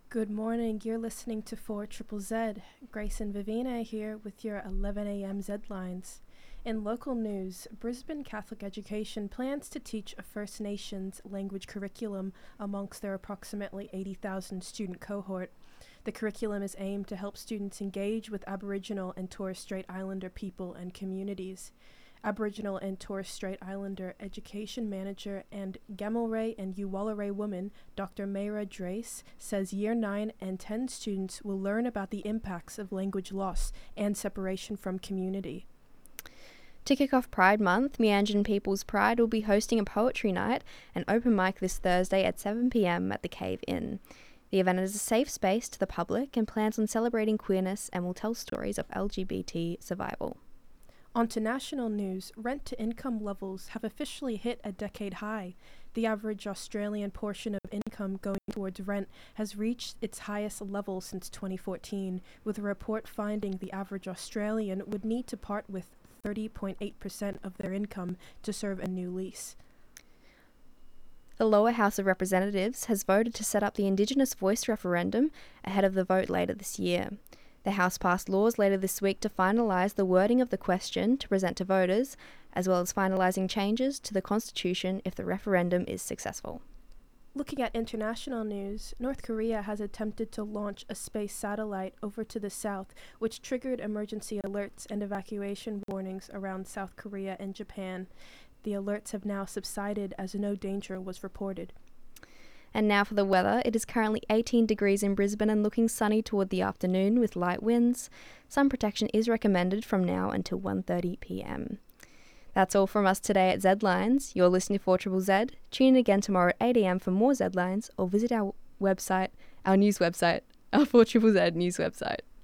Good morning. You're listening to 4 Triple Z. Grace and Vivina here with your 11 a.m. Z-Lines. In local news, Brisbane Catholic Education plans to teach a First Nations language curriculum amongst their approximately 80,000 student cohort. The curriculum is aimed to help students engage with Aboriginal and Torres Strait Islander people and communities. Aboriginal and Torres Strait Islander Education Manager and Gamilraay and Uwallarei woman, Dr. Mayra Drace, says Year 9 and 10 students will learn about the impacts of language loss and separation from community. To kick off Pride Month, Meanjin People's Pride will be hosting a poetry night and open mic this Thursday at 7 p.m. at the Cave Inn. The event is a safe space to the public and plans on celebrating queerness and will tell stories of LGBT survival. On to national news, rent-to-income levels have officially hit a decade high. The average Australian portion of income going towards rent has reached its highest level since 2014, with a report finding the average Australian would need to part with 30.8% of their income to serve a new lease. The lower House of Representatives has voted to set up the Indigenous Voice referendum ahead of the vote later this year. The House passed laws later this week to finalise the wording of the question to present to voters, as well as finalising changes to the Constitution if the referendum is successful. Looking at international news, North Korea has attempted to launch a space satellite over to the south, which triggered emergency alerts and evacuation warnings around South Korea and Japan. The alerts have now subsided as no danger was reported. And now for the weather. It is currently 18 degrees in Brisbane and looking sunny toward the afternoon with light winds. Sun protection is recommended from now until 1:30 p.m. That's all from us today at Z-Lines. You're listening to 4 Triple Z. Tune in again tomorrow at 8 a.m. for more Z-Lines or visit our website, our news website, our 4 Triple Z news website.